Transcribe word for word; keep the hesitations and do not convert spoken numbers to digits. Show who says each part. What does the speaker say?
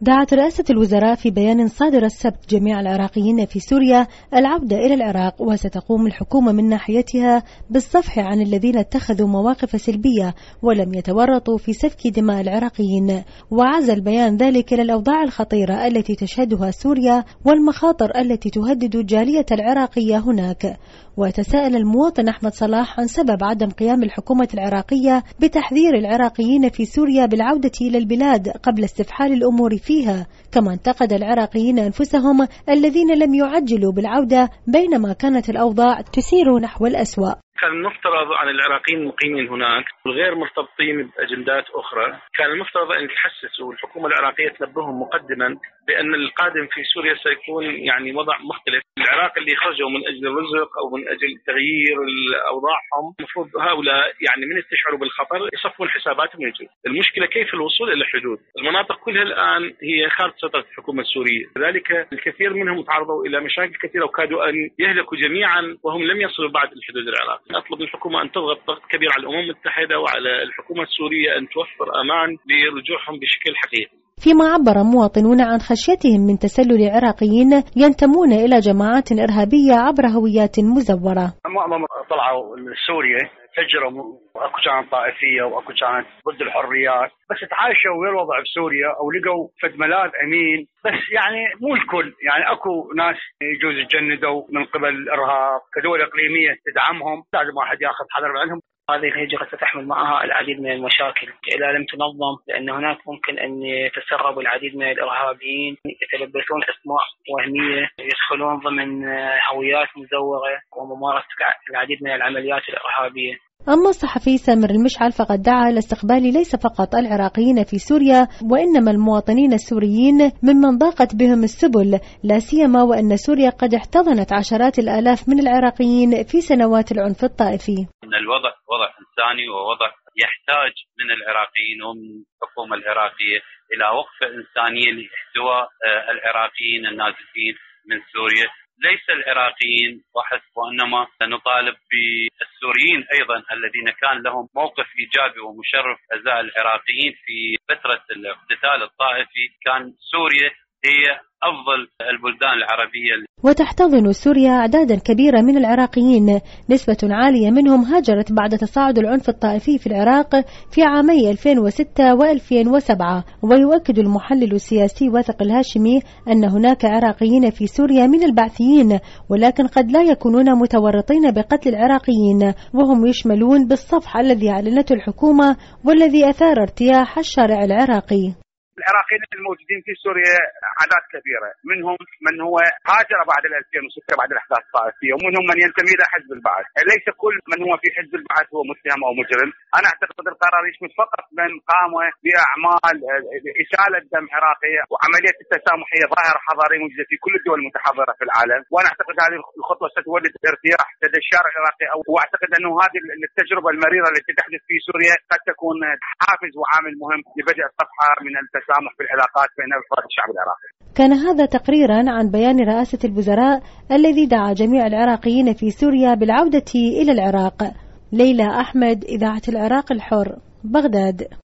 Speaker 1: دعت رئاسة الوزراء في بيان صادر السبت جميع العراقيين في سوريا العودة إلى العراق، وستقوم الحكومة من ناحيتها بالصفح عن الذين اتخذوا مواقف سلبية ولم يتورطوا في سفك دماء العراقيين. وعزى البيان ذلك إلى الأوضاع الخطيرة التي تشهدها سوريا والمخاطر التي تهدد الجالية العراقية هناك. وتساءل المواطن أحمد صلاح عن سبب عدم قيام الحكومة العراقية بتحذير العراقيين في سوريا بالعودة إلى البلاد قبل استفحال الأمور فيها، كما انتقد العراقيين أنفسهم الذين لم يعجلوا بالعودة بينما كانت الأوضاع تسير نحو الأسوأ.
Speaker 2: كان المفترض عن العراقيين المقيمين هناك والغير مرتبطين بأجندات أخرى، كان المفترض أن تحسسوا الحكومة العراقية تنبههم مقدما بأن القادم في سوريا سيكون يعني وضع مختلف. العراق اللي خرجوا من أجل الرزق أو من أجل تغيير أوضاعهم، المفروض هؤلاء يعني من يستشعروا بالخطر يصفون حساباتهم ويجوا. المشكلة كيف الوصول إلى الحدود. المناطق كلها الآن هي خارج سيطرة الحكومة السورية، لذلك الكثير منهم تعرضوا إلى مشاكل كثيرة وكادوا أن يهلكوا جميعا وهم لم يصلوا بعد الحدود العراق. أطلب من الحكومة أن تضغط ضغط كبير على الأمم المتحدة وعلى الحكومة السورية أن توفر أمان لرجوعهم بشكل حقيقي.
Speaker 1: فيما عبر مواطنون عن خشيتهم من تسلل عراقيين ينتمون إلى جماعات إرهابية عبر هويات مزورة.
Speaker 3: معظم طلعوا لسوريا فجروا، واكو كانت طائفيه واكو كانت ضد الحريات، بس تعايشوا ويا الوضع بسوريا او لقوا فد ملاذ امين، بس يعني مو الكل، يعني اكو ناس يجوز يتجندوا من قبل الارهاب كدول اقليميه تدعمهم، لازم واحد ياخذ حذر عنهم.
Speaker 4: هذه الهجرة ستحمل معها العديد من المشاكل إذا لم تنظم، لأن هناك ممكن أن يتسرب العديد من الإرهابيين يتلبسون أسماء وهمية، يدخلون ضمن هويات مزورة وممارسة العديد من العمليات الإرهابية.
Speaker 1: أما الصحفي سامر المشعل فقد دعا إلى استقبال ليس فقط العراقيين في سوريا وإنما المواطنين السوريين ممن ضاقت بهم السبل، لا سيما وأن سوريا قد احتضنت عشرات الآلاف من العراقيين في سنوات العنف الطائفي.
Speaker 5: إن الوضع وضع إنساني ووضع يحتاج من العراقيين ومن الحكومة العراقية إلى وقفة إنسانية لاحتواء العراقيين النازحين من سوريا، ليس العراقيين وحسب، وإنما نطالب بالسوريين أيضا الذين كان لهم موقف إيجابي ومشرف أزاء العراقيين في فترة الاقتتال الطائفي. كان سوريا هي أفضل البلدان العربية.
Speaker 1: وتحتضن سوريا أعدادا كبيرة من العراقيين، نسبة عالية منهم هاجرت بعد تصاعد العنف الطائفي في العراق في عامي ألفين وستة وألفين وسبعة. ويؤكد المحلل السياسي واثق الهاشمي أن هناك عراقيين في سوريا من البعثيين، ولكن قد لا يكونون متورطين بقتل العراقيين، وهم يشملون بالصفح الذي أعلنته الحكومة والذي أثار ارتياح الشارع العراقي.
Speaker 3: العراقيين الموجودين في سوريا اعداد كبيره، منهم من هو هاجر بعد ألفين وستة بعد الاحداث الطائفيه، ومنهم من ينتمي الى حزب البعث. ليس كل من هو في حزب البعث هو متهم او مجرم. انا اعتقد القرار يشمل فقط من قام باعمال اساله دم عراقيه وعمليه التسامحيه ظاهره حضاريه موجوده في كل الدول المتحضره في العالم، وانا اعتقد هذه الخطوه ستولد ارتياح لدى الشارع العراقي، واعتقد انه هذه التجربه المريره التي تحدث في سوريا قد تكون حافز وعامل مهم لبدء صفحه من التسامح في العلاقات بين افراد الشعب العراقي.
Speaker 1: كان هذا تقريرا عن بيان رئاسة الوزراء الذي دعا جميع العراقيين في سوريا بالعودة إلى العراق. ليلى أحمد، إذاعة العراق الحر، بغداد.